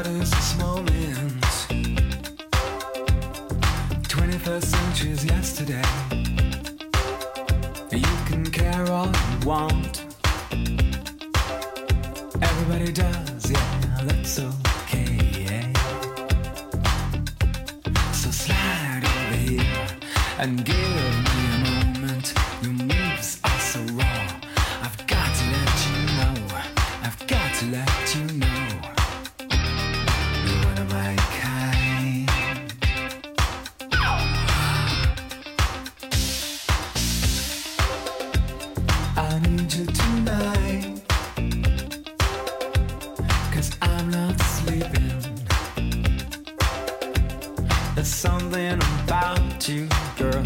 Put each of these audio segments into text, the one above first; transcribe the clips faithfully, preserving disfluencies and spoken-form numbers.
is this moment? twenty-first century's yesterday. You can care all you want. Everybody does, yeah, that's okay, yeah. So slide over here and give me a moment. Your moves are so raw. I've got to let you know. I've got to let you know. You're one of my kind. I need you tonight, 'cause I'm not sleeping. There's something about you, girl,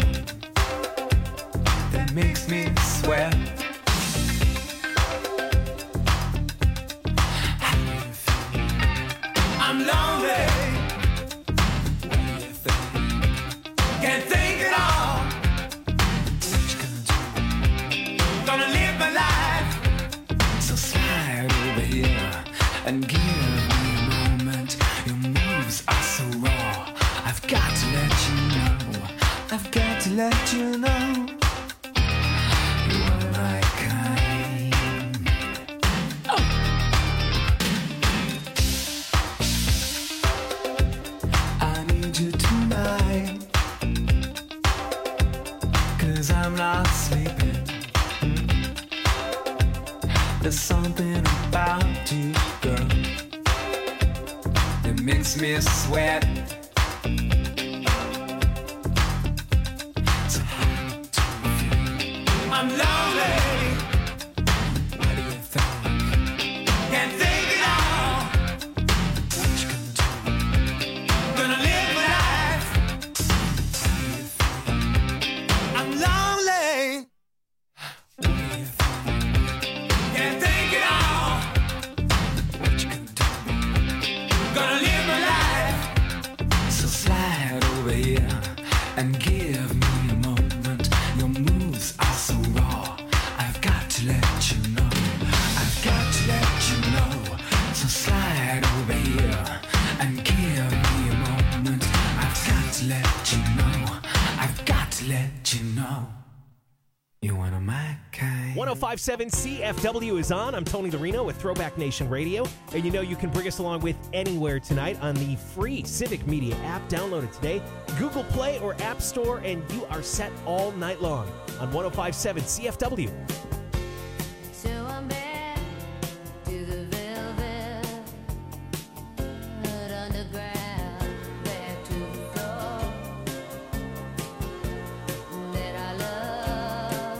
that makes me sweat. I'm lonely. What do you think? Can't think at all. What you gonna do? Gonna live my life. So slide over here and give me a moment. Your moves are so raw. I've got to let you know. I've got to let you know. You're one of my kind. Oh. I need you tonight, 'cause I'm not sleeping. There's something about you, girl, that makes me sweat. So how do you feel? I'm lonely. What do you think? Can't think at all. What you gonna do? Gonna live my life. How do you feel? I'm lonely. What do you think? Can't think at all. What you gonna do? Gonna live my life. So slide over here and give me a moment. Your moves are so raw. I've got to let you know. I've got to let you know. So slide over here and give me a moment. I've got to let you know. I've got to let you know. You're one of my kind. one oh five point seven C F W is on. I'm Tony Larino with Throwback Nation Radio. And you know you can bring us along with anywhere tonight on the free Civic Media app. Download it today. Google Play or App Store, and you are set all night long on one oh five point seven C F W. So I'm back to the velvet underground, back to the floor that I love,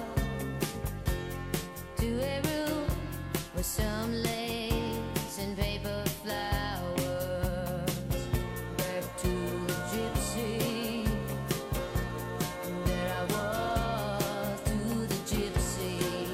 to a room with some lace and paper flowers, back to the gypsy that I was, to the gypsy.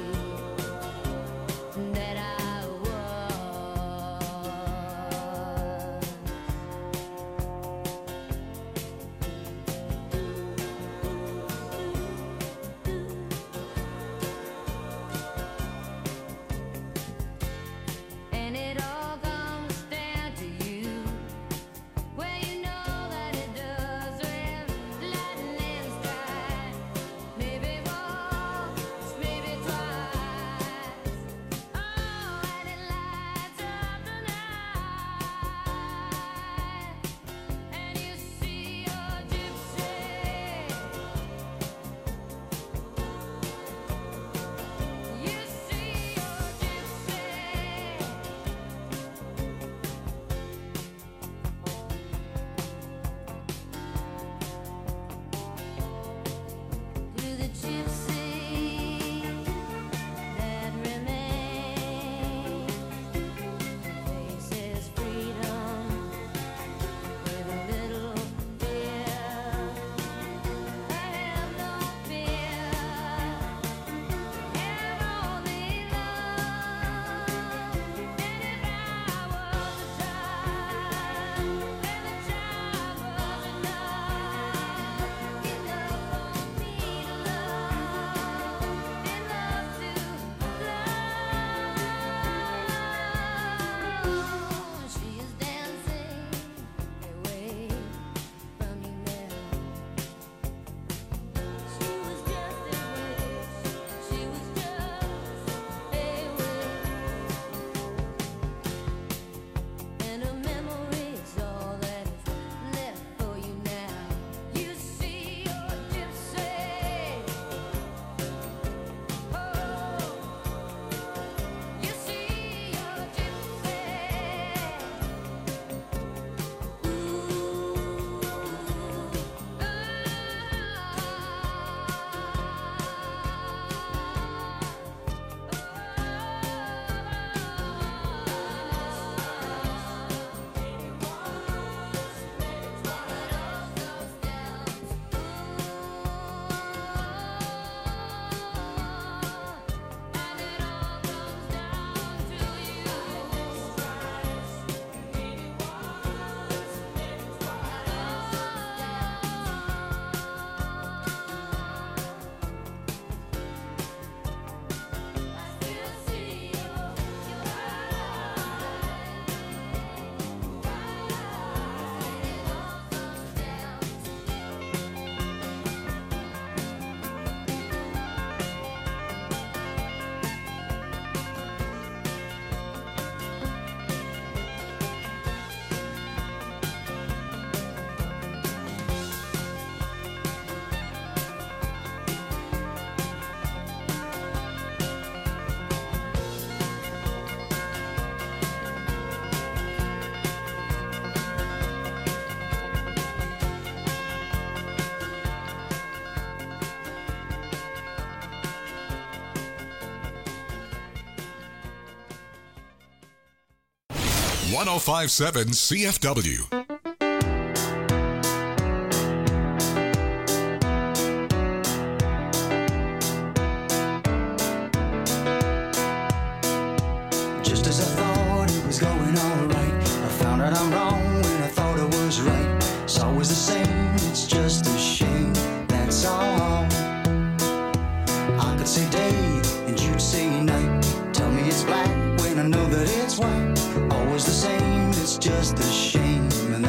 one oh five point seven C F W. Just as I thought it was going all right, I found out I'm wrong when I thought I was right. It's always the same, it's just a shame, that's all. I could say day and you'd say night. Tell me it's black when I know that it's white. Always the same, it's just a shame,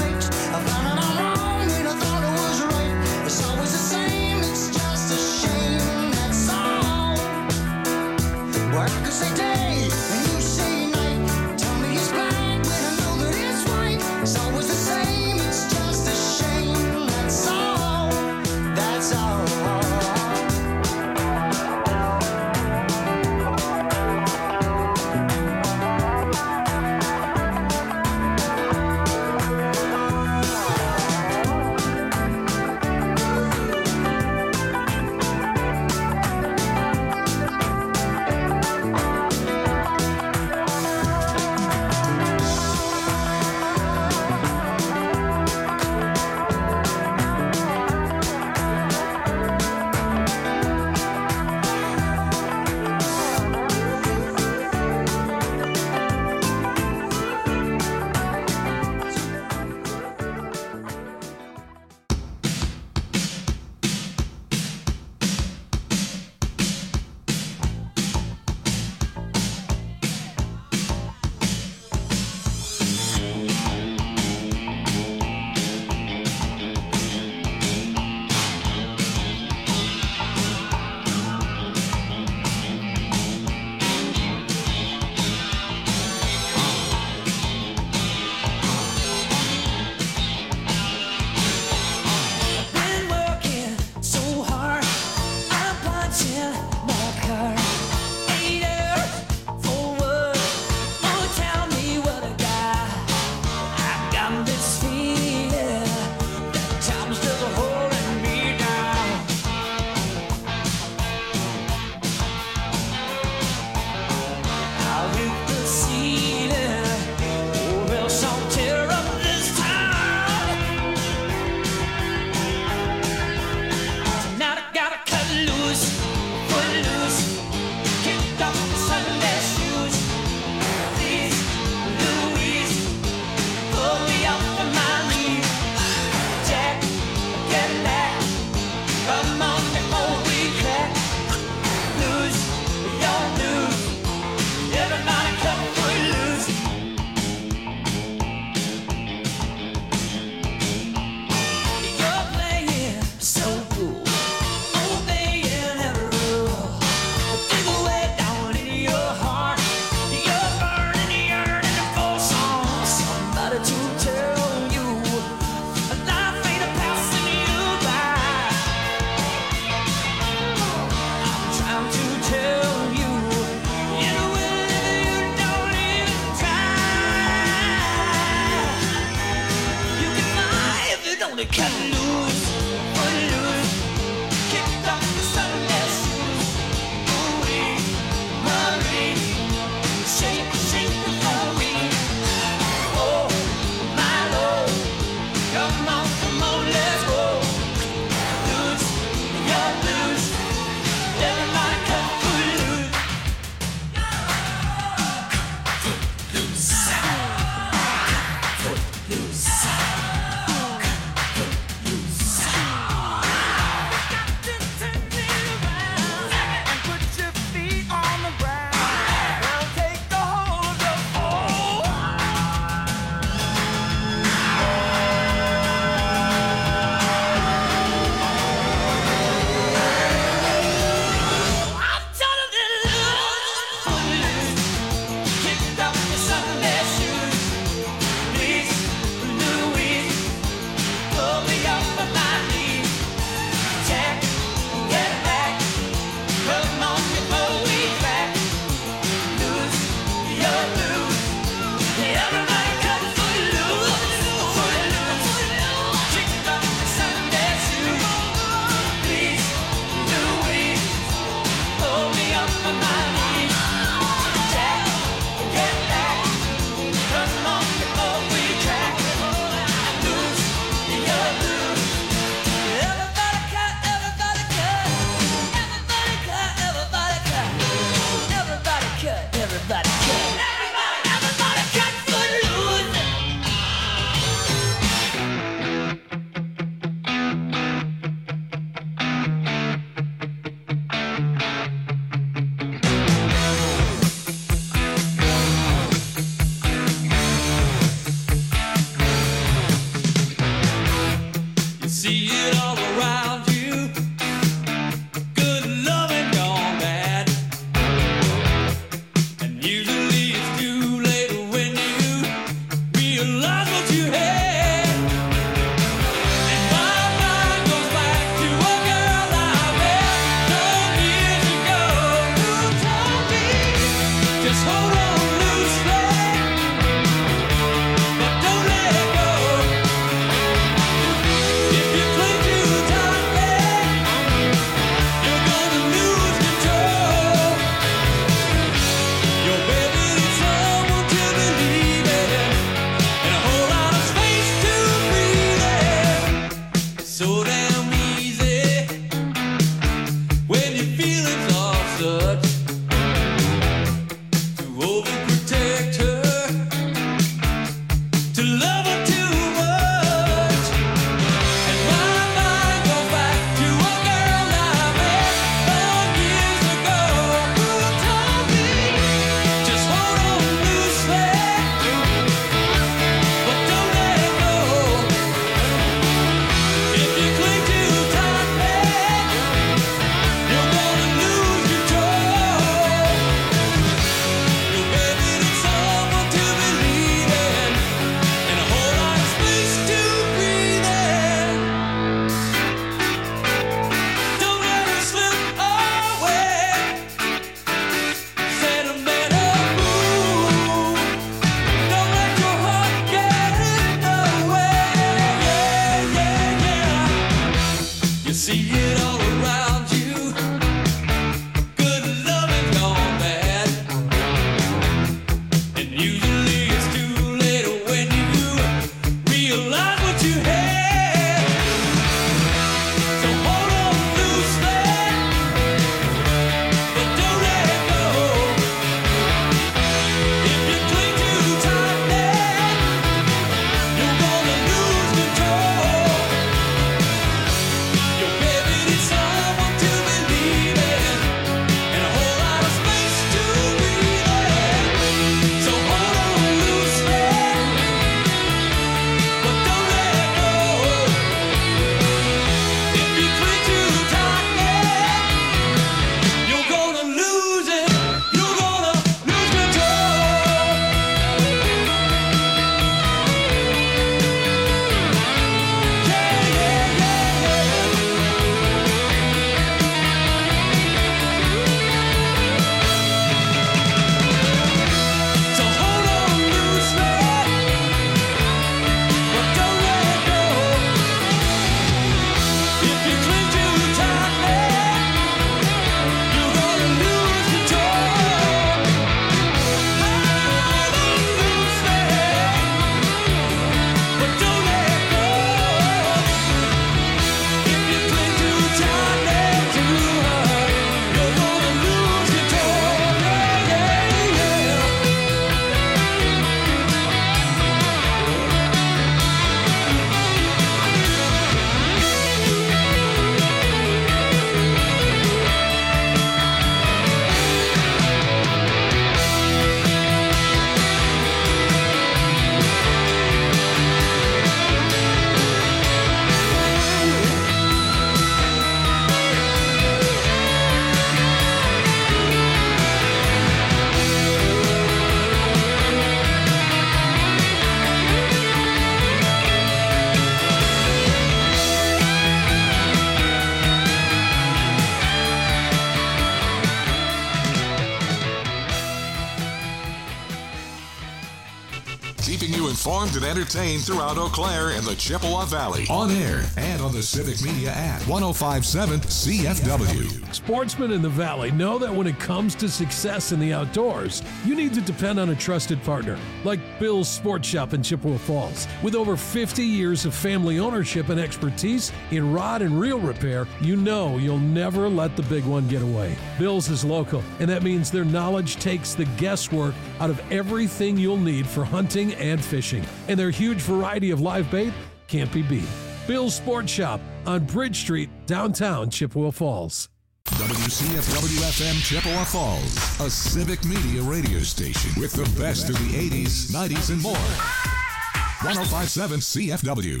keeping you informed and entertained throughout Eau Claire and the Chippewa Valley. On air and on the Civic Media app. ten fifty-seven C F W. Sportsmen in the Valley know that when it comes to success in the outdoors, you need to depend on a trusted partner like Bill's Sports Shop in Chippewa Falls. With over fifty years of family ownership and expertise in rod and reel repair, you know you'll never let the big one get away. Bill's is local, and that means their knowledge takes the guesswork out of everything you'll need for hunting and fishing. And their huge variety of live bait can't be beat. Bill's Sports Shop on Bridge Street, downtown Chippewa Falls. W C F W F M Chippewa Falls, a Civic Media radio station with the best of the eighties, nineties, and more. ten fifty-seven C F W.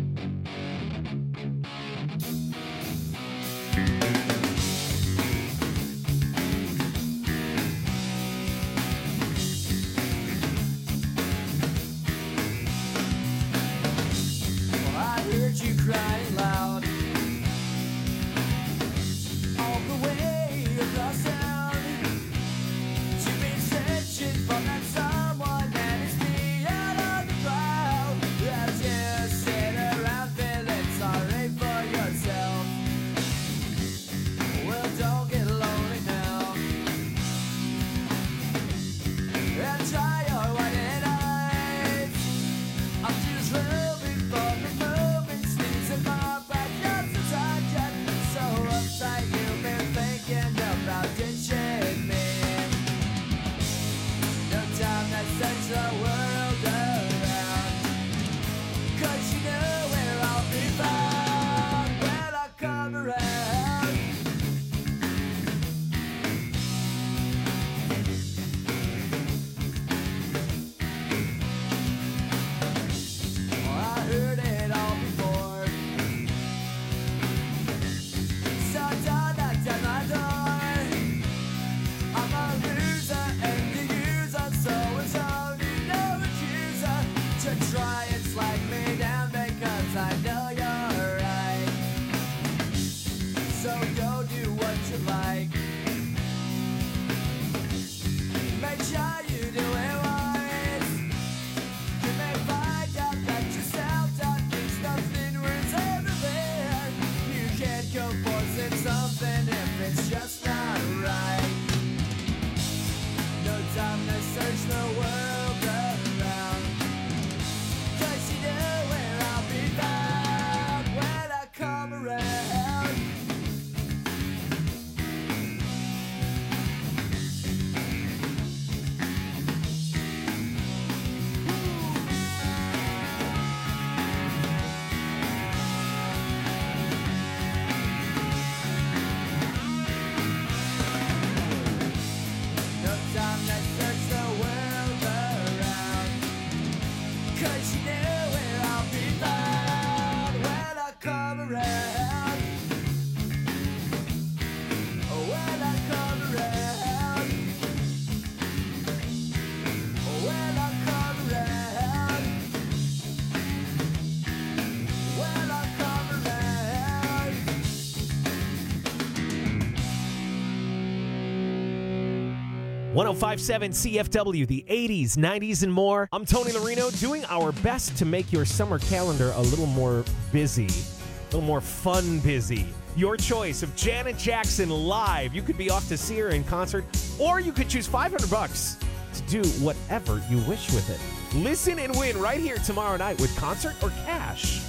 I heard you crying loud all the way across town. You've been searching for that someone that is beyond on the crowd. As you sit around feeling sorry for yourself. Well, don't get lonely now. And try your white eyes. I'm just roving for the moments, sneezing my back just to touch it. So uptight you've been thinking about ditching me. No time to search the world around, 'cause you know where I'll be found when I come around. I heard it all before. So don't knock on my door. I'm a loser and the user, so it's only no accuser to try and slide me down because I know you're right. So go do what you like. Make sure you do it wise. You may find out that yourself that thinks nothing worth everywhere. You can't go forcing something if it's just not right. No time to search the world around, 'cause you know where I'll be found when I come around. No time to search the world around, 'cause you know where I'll be found when I come around. When I come around. When I come around. When I come around. ten fifty-seven C F W, the eighties, nineties, and more. I'm Tony Larino, doing our best to make your summer calendar a little more busy, a little more fun busy. Your choice of Janet Jackson live. You could be off to see her in concert, or you could choose five hundred bucks to do whatever you wish with it. Listen and win right here tomorrow night with concert or cash.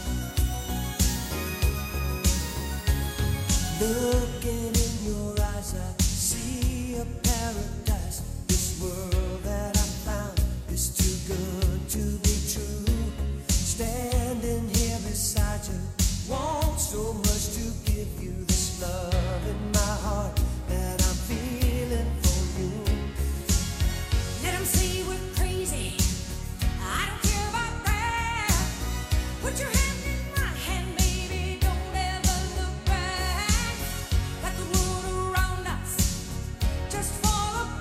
Looking in your eyes, I see a paradise. This world that I found is too good to be true. Standing here beside you, want so much to give you this love in my heart that I'm feeling for you. Let 'em say we're crazy. I don't care about that. Put your hand in my hand, baby. Don't ever look back. Let the world around us just fall apart.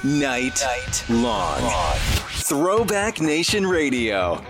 night, night long. long. Throwback Nation Radio.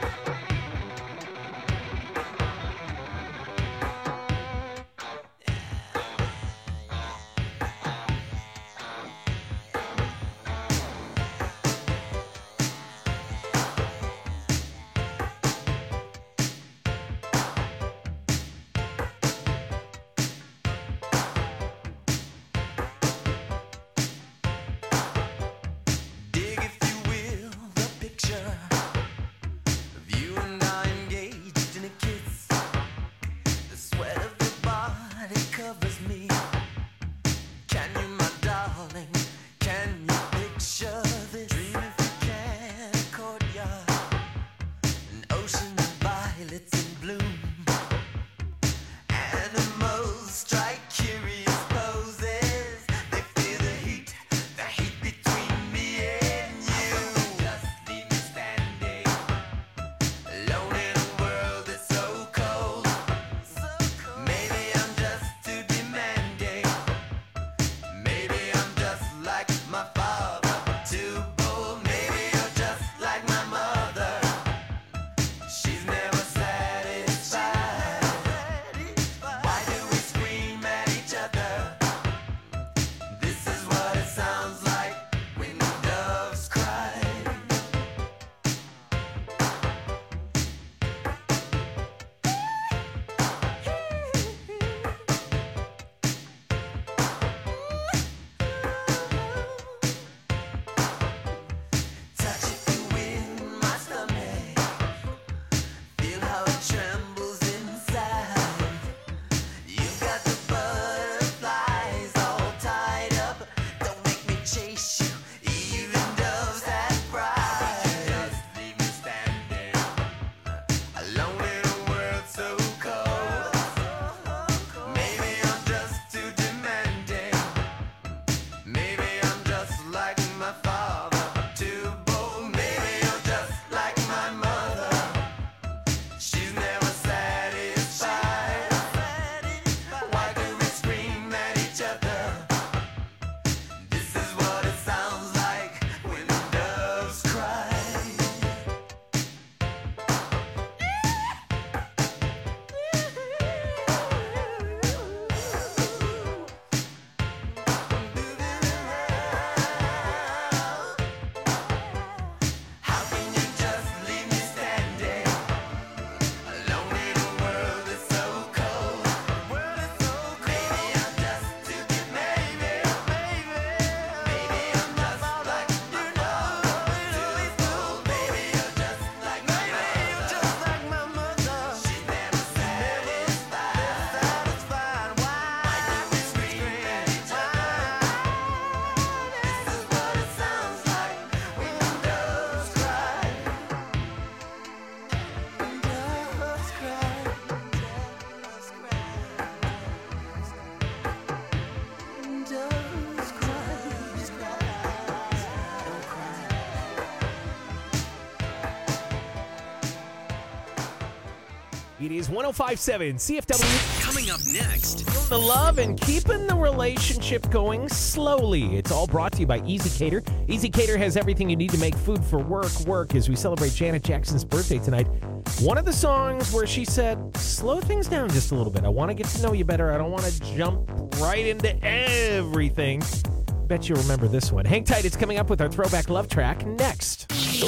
It is one oh five point seven C F W. Coming up next. Feeling the love and keeping the relationship going slowly. It's all brought to you by Easy Cater. Easy Cater has everything you need to make food for work work as we celebrate Janet Jackson's birthday tonight. One of the songs where she said, slow things down just a little bit. I want to get to know you better. I don't want to jump right into everything. Bet you'll remember this one. Hang tight. It's coming up with our throwback love track next.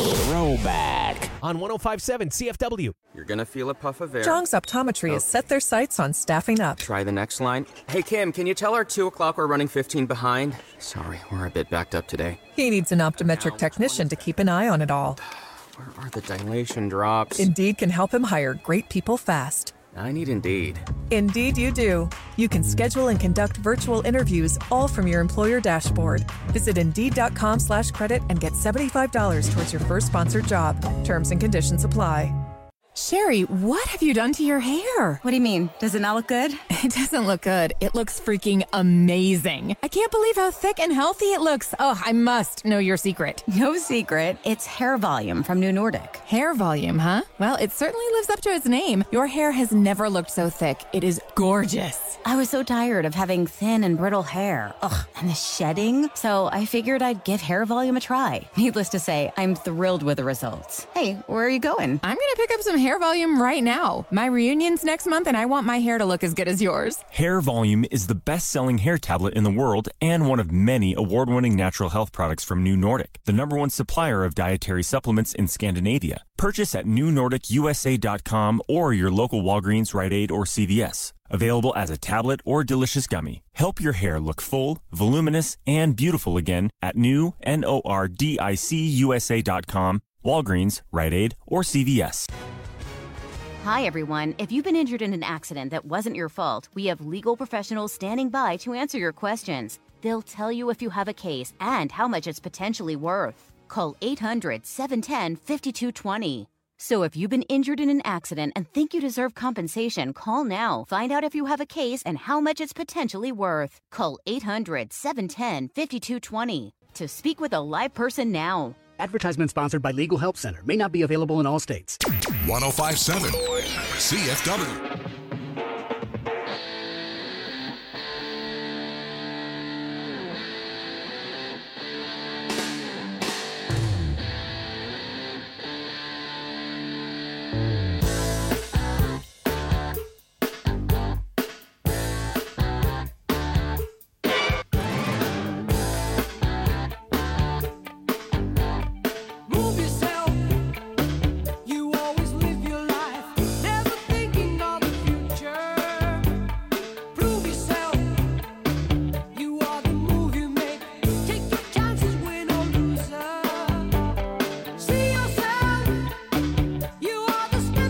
Throwback. On one oh five point seven C F W. You're going to feel a puff of air. Jong's Optometry Oh. has set their sights on staffing up. Try the next line. Hey, Kim, can you tell our two o'clock we're running fifteen behind? Sorry, we're a bit backed up today. He needs an optometric technician to keep an eye on it all. Where are the dilation drops? Indeed can help him hire great people fast. I need Indeed. Indeed you do. You can schedule and conduct virtual interviews all from your employer dashboard. Visit Indeed.com slash credit and get seventy-five dollars towards your first sponsored job. Terms and conditions apply. Sherry, what have you done to your hair? What do you mean? Does it not look good? It doesn't look good. It looks freaking amazing. I can't believe how thick and healthy it looks. Oh, I must know your secret. No secret. It's hair volume from New Nordic. Hair volume, huh? Well, it certainly lives up to its name. Your hair has never looked so thick. It is gorgeous. I was so tired of having thin and brittle hair. Ugh, and the shedding. So I figured I'd give hair volume a try. Needless to say, I'm thrilled with the results. Hey, where are you going? I'm going to pick up some hair volume right now. My reunion's next month and I want my hair to look as good as yours. Hair Volume is the best-selling hair tablet in the world and one of many award-winning natural health products from New Nordic, the number one supplier of dietary supplements in Scandinavia. Purchase at new nordic u s a dot com or your local Walgreens, Rite Aid, or C V S. Available as a tablet or delicious gummy. Help your hair look full, voluminous, and beautiful again at new nordic u s a dot com, Walgreens, Rite Aid, or C V S. Hi, everyone. If you've been injured in an accident that wasn't your fault, we have legal professionals standing by to answer your questions. They'll tell you if you have a case and how much it's potentially worth. Call eight hundred, seven one zero, five two two zero. So if you've been injured in an accident and think you deserve compensation, call now. Find out if you have a case and how much it's potentially worth. Call eight hundred, seven one zero, five two two zero to speak with a live person now. Advertisement sponsored by Legal Help Center. May not be available in all states. one oh five point seven C F W. Move yourself. You always live your life, never thinking of the future. Prove yourself. You are the move you make. Take your chances, win or loser. See yourself. You are the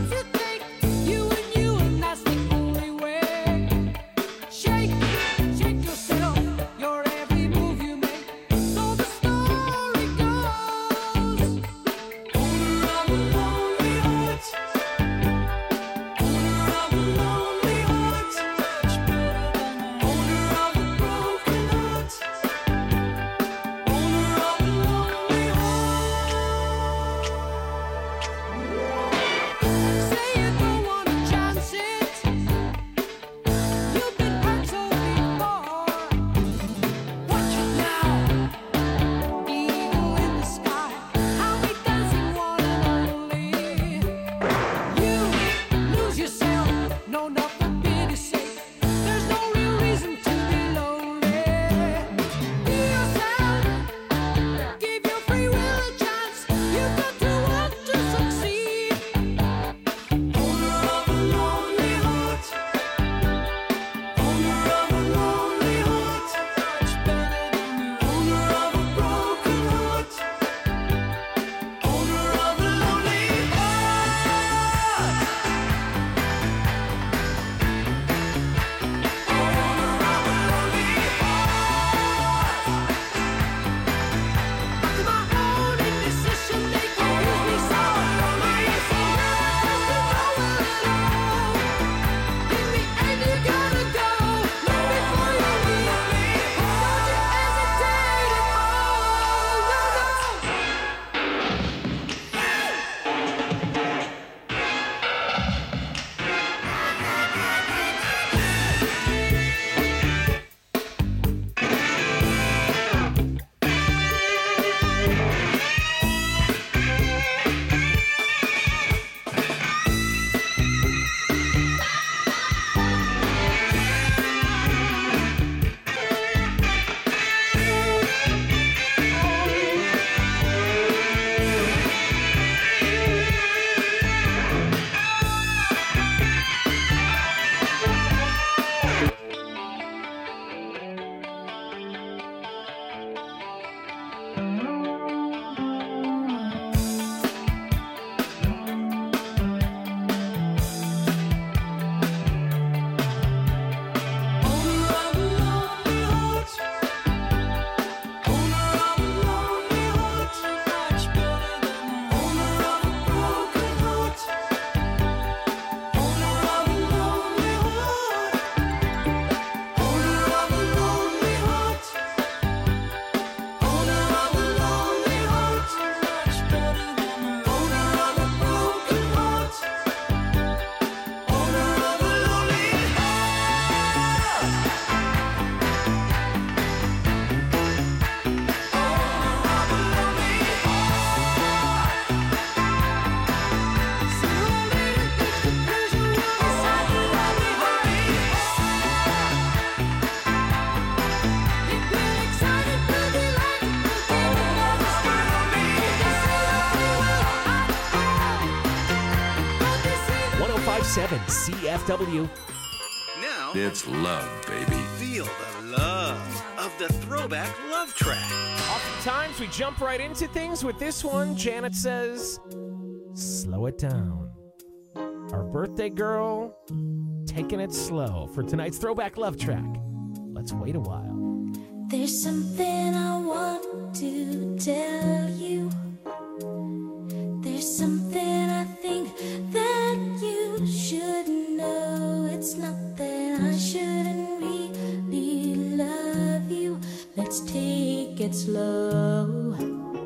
five seven C F W. Now It's love, baby. feel the love of the Throwback Love Track. Oftentimes we jump right into things. With this one, Janet says, slow it down. Our birthday girl, taking it slow for tonight's Throwback Love Track. Let's wait a while. There's something I want to tell you. There's something I think that you should know. It's not that I shouldn't really love you. Let's take it slow.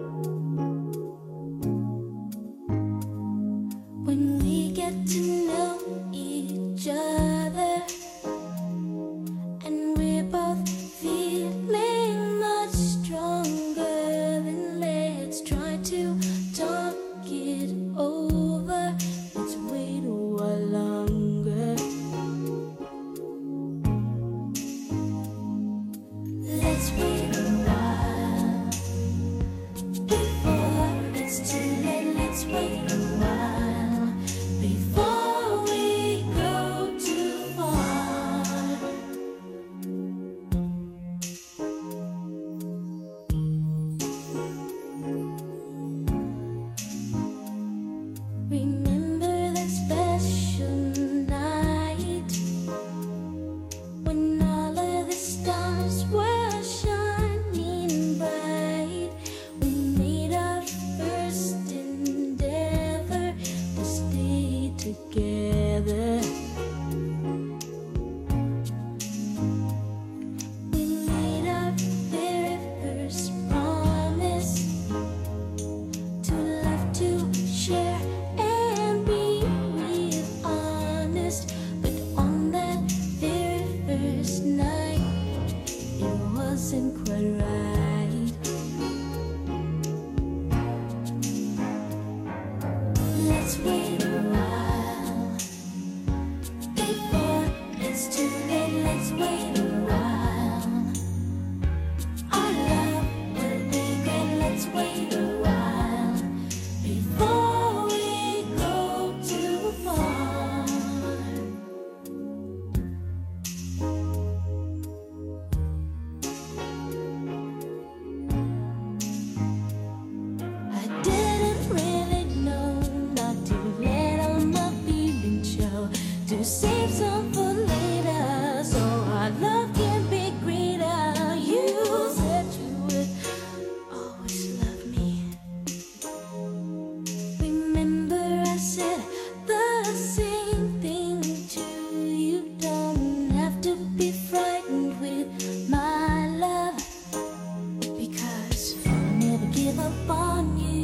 When we get to know each other and we're both feeling much stronger, then let's try to talk it over. Let's wait a while longer. Let's wait a while before it's too late. Let's wait a while before we go too far. Remember that special night when all of the stars were shining bright. We made our first endeavor to stay together. We made our very first promise to love, to share, and be real honest. But on that very first night, it wasn't quite right. Let's wait a while before it's too late. Let's wait a while. Our love will be great. Let's wait a while before we go too far. I didn't really know not to let all my feelings show, to save some for later, so our love can be greater. You said you would always love me. Remember I said the same thing to you. Don't have to be frightened with my love, because I'll never give up on you.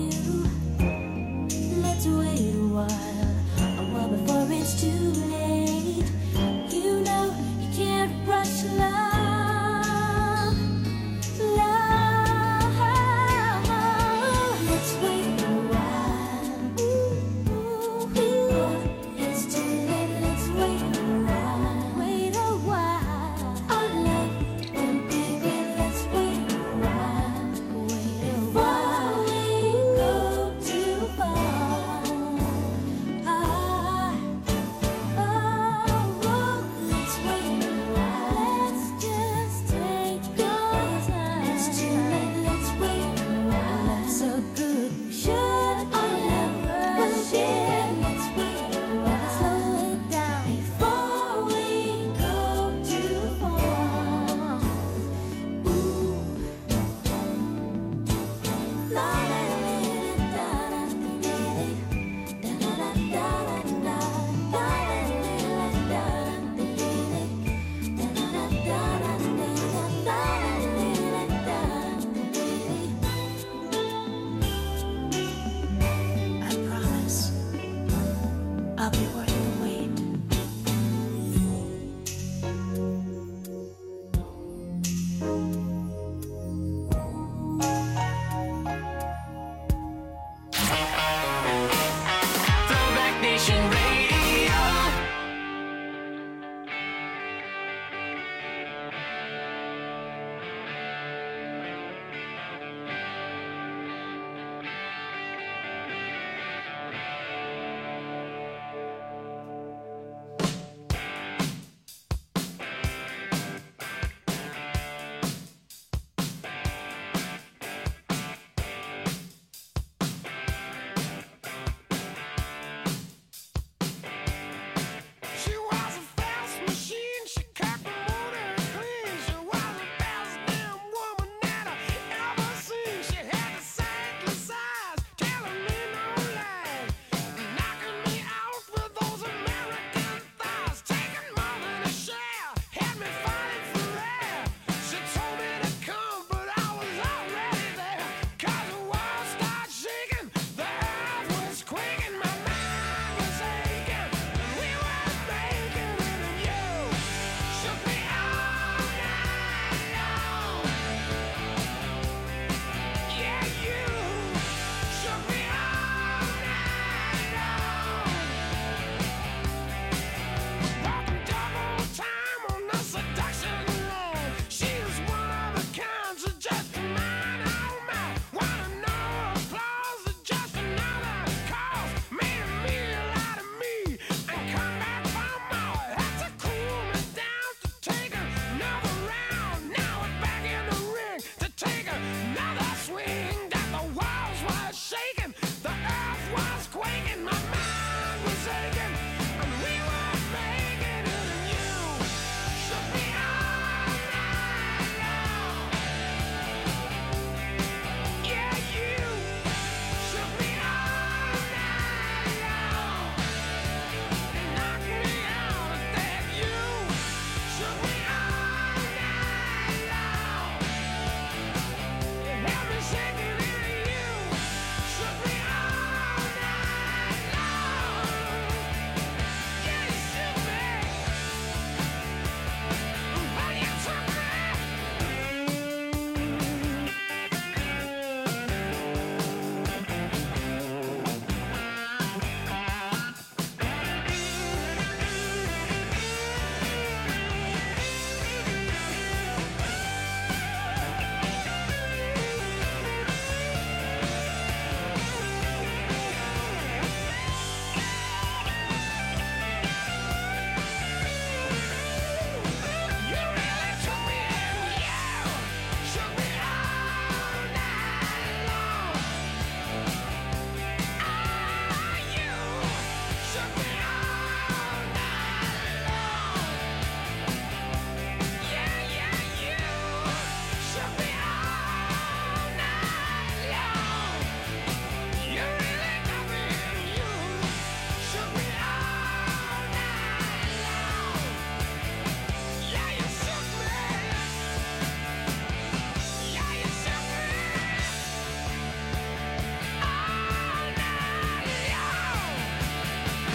Let's wait a while, a while before it's too late. You know you can't rush love, love. Let's wait a while before it's too late. Let's wait a while, wait a while. Our love will be great. Let's wait a while, wait a while.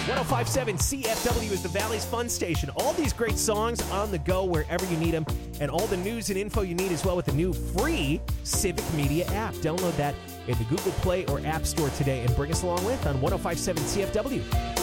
one oh five point seven C F W is the Valley's fun station. All these great songs on the go wherever you need them, and all the news and info you need as well with the new free Civic Media app. Download that in the Google Play or App Store today and bring us along with on one oh five point seven C F W.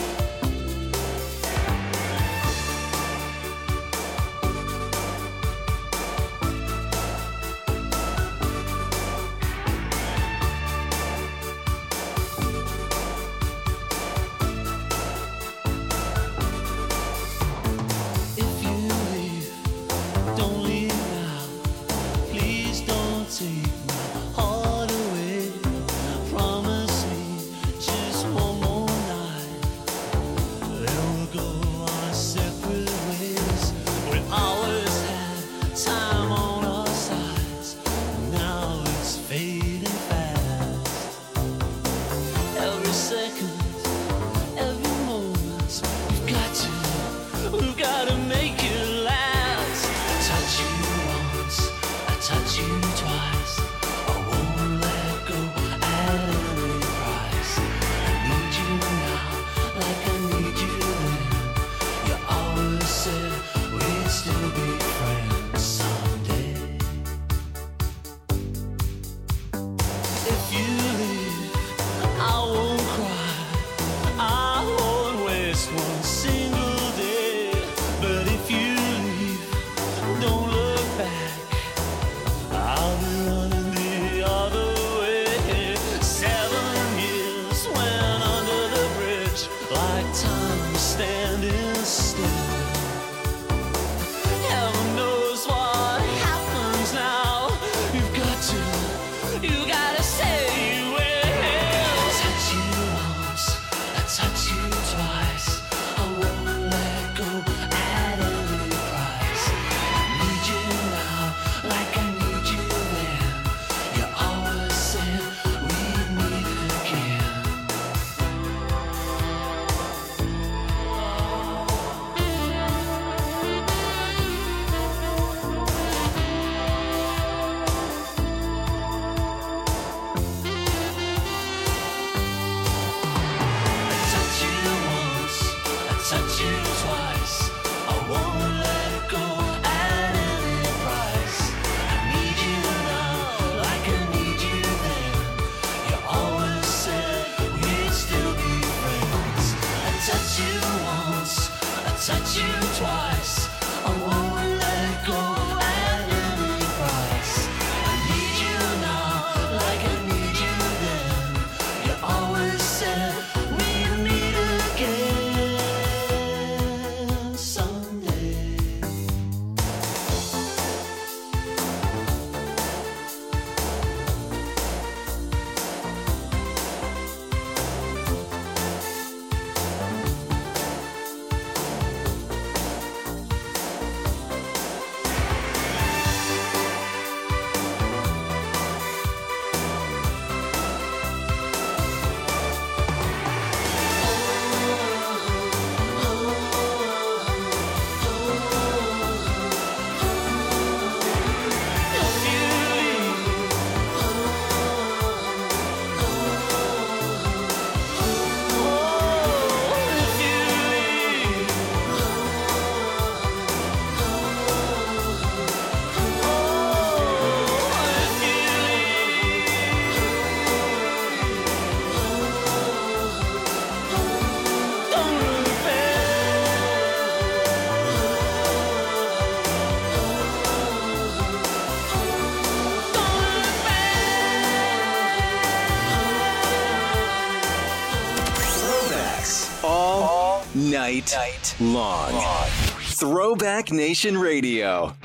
Night, night long. long. Throwback Nation Radio.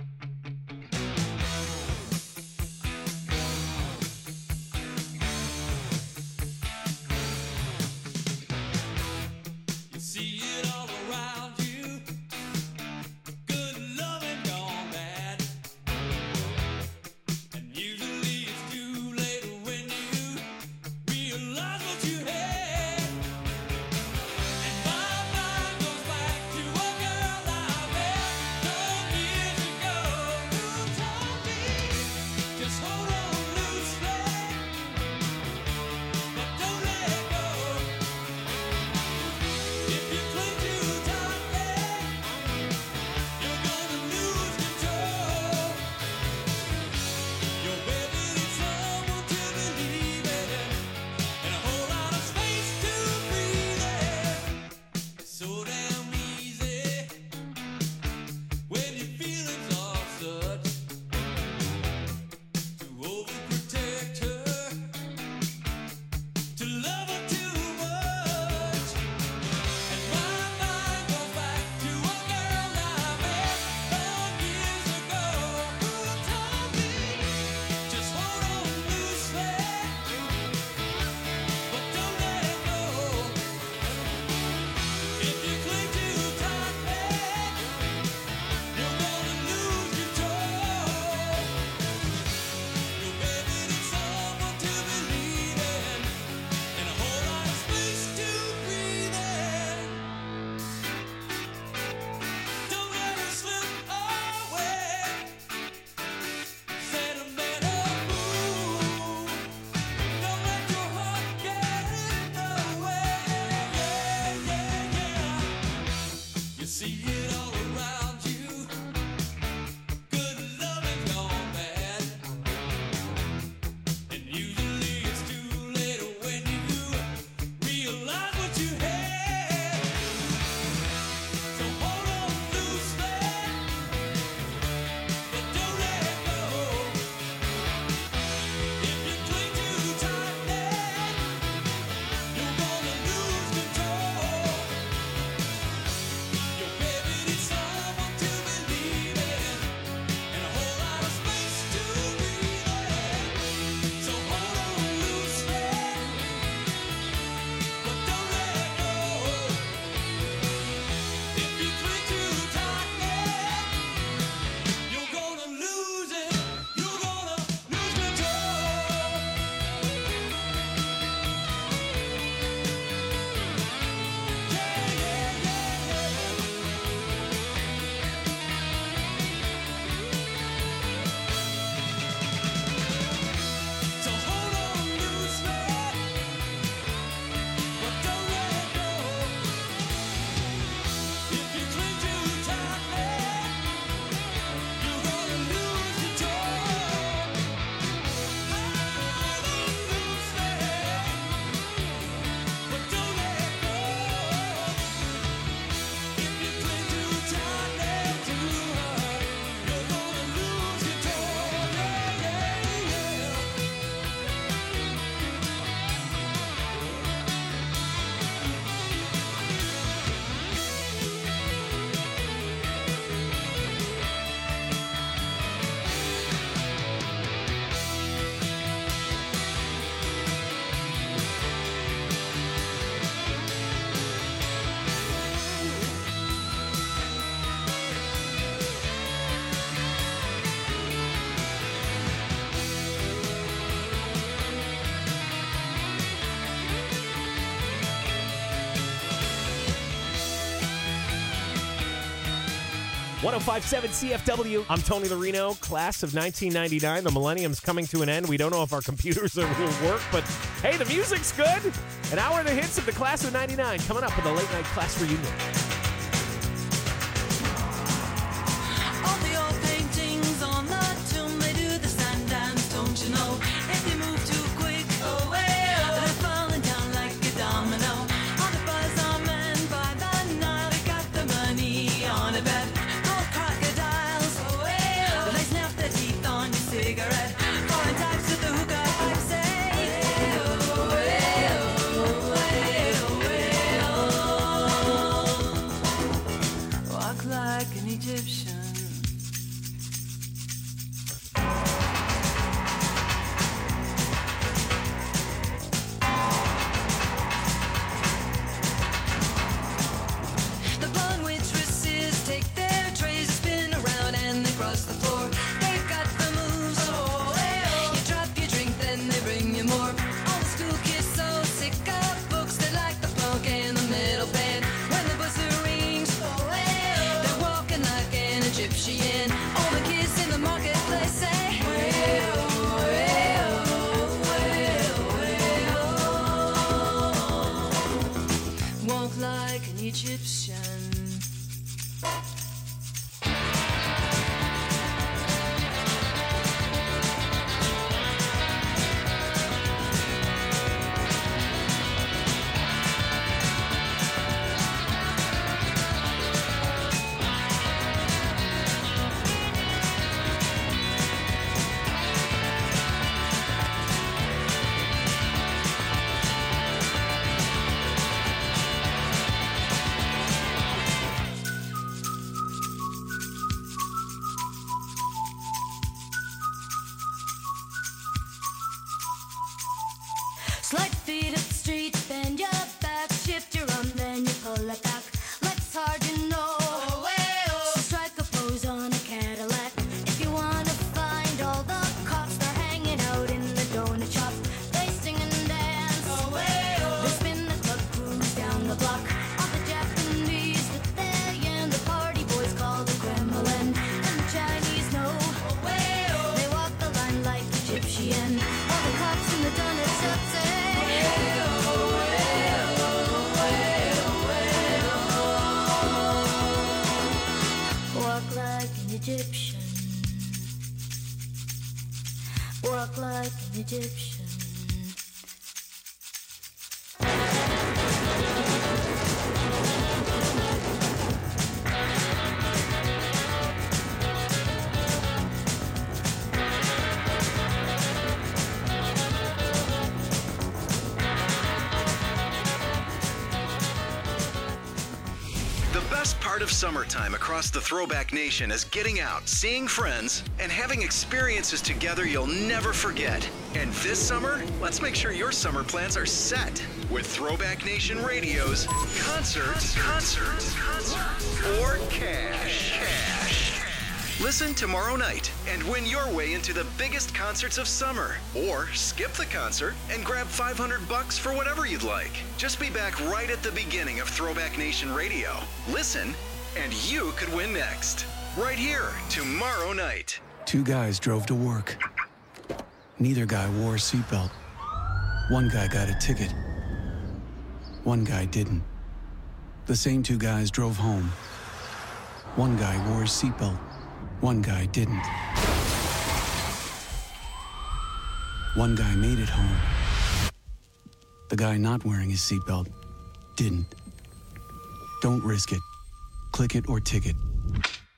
Years ago one oh five point seven C F W. I'm Tony Larino, class of nineteen ninety-nine. The millennium's coming to an end. We don't know if our computers will work, but hey, the music's good. An hour of the hits of the class of ninety-nine coming up with a late night class reunion. All the old paintings on the tomb, they do the sand dance, don't you know? If you move too quick, oh well, they're falling down like a domino. All the buzz are men by the Nile, they got the money on a bet. Gold crocodiles, oh well, they snap their teeth on your cigarette. Foreign types with the hookah pipe say, oh well, oh well, walk like an Egyptian. The blonde waitresses take their trays and spin around and they cross the floor. They've got the moves, oh well. You drop your drink, then they bring you more. All the school kids so sick of books, they like the punk and the metal band. When the buzzer rings, oh well, they're walking like an Egyptian. All the kids in the marketplace say, well, well, well, well. Walk like an Egyptian. Slide feet up the street, bend your back, shift your arm, then you pull it back. Legs hard, you know. Oh, well. So strike a pose on a Cadillac. If you wanna find all the cops, they're hanging out in the donut shop. They sing and dance. Oh, well. They spin the club, cruise down the block. All the Japanese with their yen, the party boys call the Kremlin. And the Chinese know. Oh, well. They walk the line like Egyptian. All the cops in the donut shop say, walk like an Egyptian. Walk like an Egyptian. The best part of summertime across the Throwback Nation is getting out, seeing friends, and having experiences together you'll never forget. And this summer, let's make sure your summer plans are set with Throwback Nation Radio's Concert, Concert, Concert, or Cash. Cash. Listen tomorrow night and win your way into the biggest concerts of summer. Or skip the concert and grab five hundred bucks for whatever you'd like. Just be back right at the beginning of Throwback Nation Radio. Listen, and you could win next. Right here, tomorrow night. Two guys drove to work. Neither guy wore a seatbelt. One guy got a ticket. One guy didn't. The same two guys drove home. One guy wore a seatbelt. One guy didn't. One guy made it home. The guy not wearing his seatbelt didn't. Don't risk it. Click it or ticket.